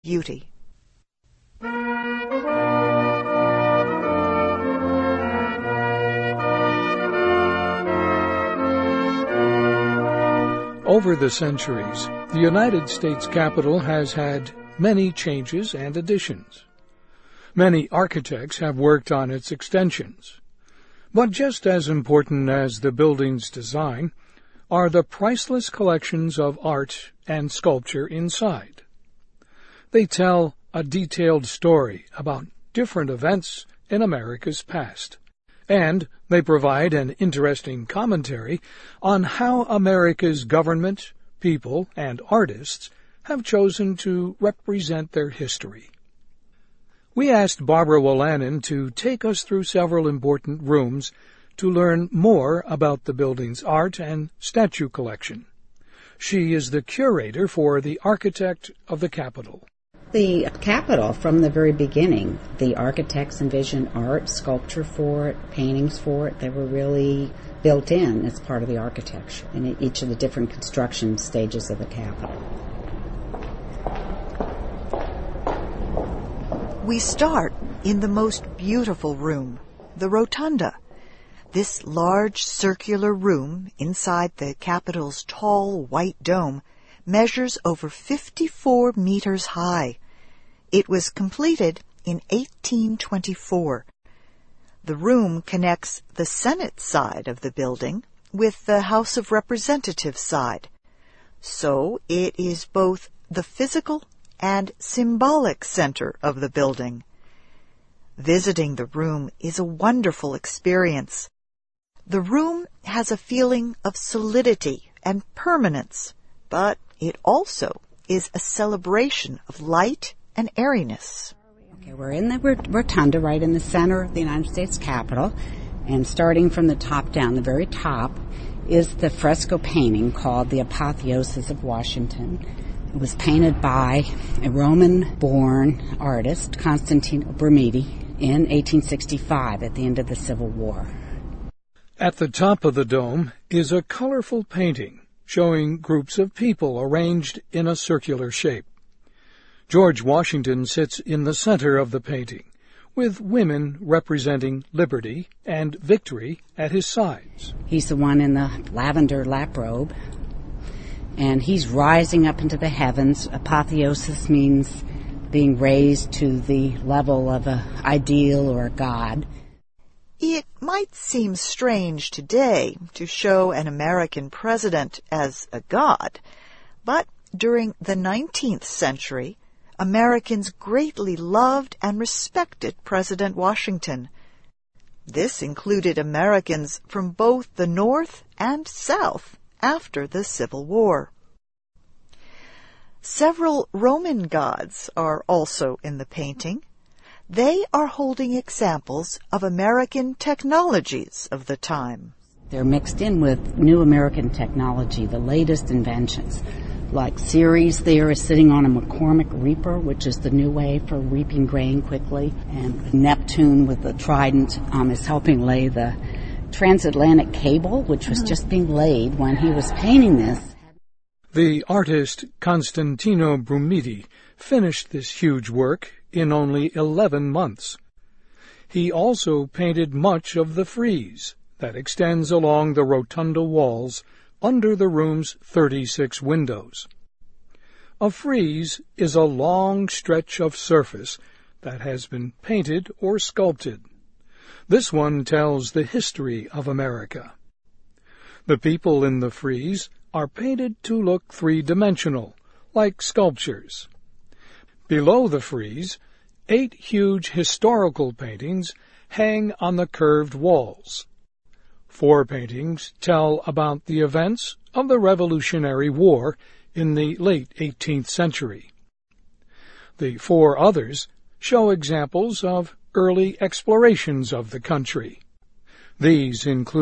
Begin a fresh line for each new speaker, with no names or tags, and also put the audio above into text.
beauty.
Over the centuries, the United States Capitol has had many changes and additions. Many architects have worked on its extensions. But just as important as the building's design are the priceless collections of art and sculpture inside. They tell a detailed story about different events in America's past, and they provide an interesting commentary on how America's government, people, and artists have chosen to represent their history. We asked Barbara Wolanin to take us through several important rooms to learn more about the building's art and statue collection. She is the curator for the architect of the Capitol.
The Capitol, from the very beginning, the architects envisioned art, sculpture for it, paintings for it. They were really built in as part of the architecture in each of the different construction stages of the Capitol.
We start in the most beautiful room, the Rotunda. This large circular room inside the Capitol's tall white dome measures over 54 meters high. It was completed in 1824. The room connects the Senate side of the building with the House of Representatives side. So it is both the physical and symbolic center of the building. Visiting the room is a wonderful experience. The room has a feeling of solidity and permanence, but it also is a celebration of light and airiness.
Okay, we're in the Rotunda, right in the center of the United States Capitol, and starting from the top down, the very top, is the fresco painting called The Apotheosis of Washington. It was painted by a Roman-born artist, Constantino Brumidi, in 1865 at the end of the Civil War.
At the top of the dome is a colorful painting showing groups of people arranged in a circular shape. George Washington sits in the center of the painting, with women representing liberty and victory at his sides.
He's the one in the lavender lap robe, and he's rising up into the heavens. Apotheosis means being raised to the level of an ideal or a god.
It might seem strange today to show an American president as a god, but during the 19th century, Americans greatly loved and respected President Washington. This included Americans from both the North and South after the Civil War. Several Roman gods are also in the painting. They are holding examples of American technologies of the time.
They're mixed in with new American technology, the latest inventions. Like Ceres there is sitting on a McCormick reaper, which is the new way for reaping grain quickly. And Neptune with the trident is helping lay the transatlantic cable, which was just being laid when he was painting this.
The artist Constantino Brumidi finished this huge work in only 11 months. He also painted much of the frieze that extends along the rotunda walls under the room's 36 windows. A frieze is a long stretch of surface that has been painted or sculpted. This one tells the history of America. The people in the frieze are painted to look three-dimensional, like sculptures. Below the frieze, 8 huge historical paintings hang on the curved walls. 4 paintings tell about the events of the Revolutionary War in the late 18th century. The 4 others show examples of early explorations of the country. These include